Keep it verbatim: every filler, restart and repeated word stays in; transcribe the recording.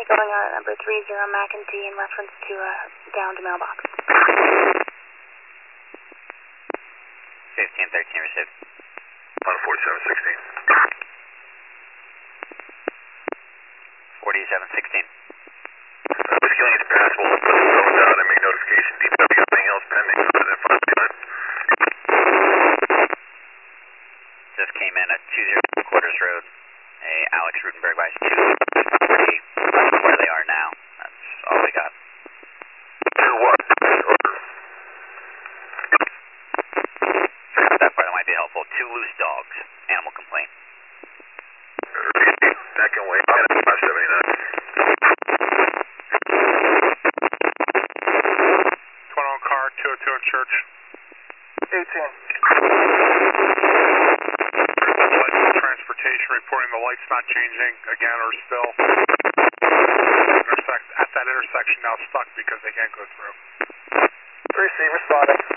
going on at number three zero McEntee in reference to a downed mailbox. fifteen thirteen received. one forty-seven sixteen. forty-seven sixteen. Whiskey Lane's passable. Put the phone down and make notification. D W, anything else pending? Within five behind. Just came in at two zero Quarters Road. A Alex Rutenberg by two. Property where they are now. That's all we got. Two what? That part might be helpful. Two loose dogs. Animal complaint. That can wait. five seventy-nine. twenty-one car, two oh two in Church. eighteen. Transportation reporting the light's not changing again or still. Intersect, at that intersection now stuck because they can't go through. three C responding.